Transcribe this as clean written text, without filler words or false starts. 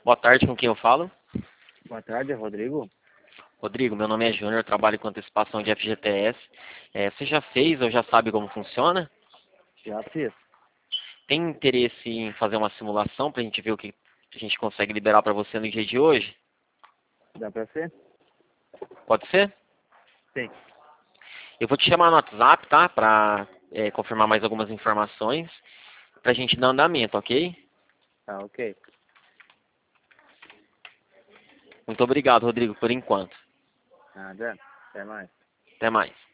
Boa tarde, com quem eu falo? Boa tarde, é Rodrigo. Rodrigo, meu nome é Júnior, trabalho com antecipação de FGTS. Você já fez ou já sabe como funciona? Já fiz. Tem interesse em fazer uma simulação para a gente ver o que a gente consegue liberar para você no dia de hoje? Dá pra ser? Pode ser? Sim. Eu vou te chamar no WhatsApp, tá? Para confirmar mais algumas informações para a gente dar andamento, ok? Tá, ok. Muito obrigado, Rodrigo, por enquanto. Nada. Até mais. Até mais.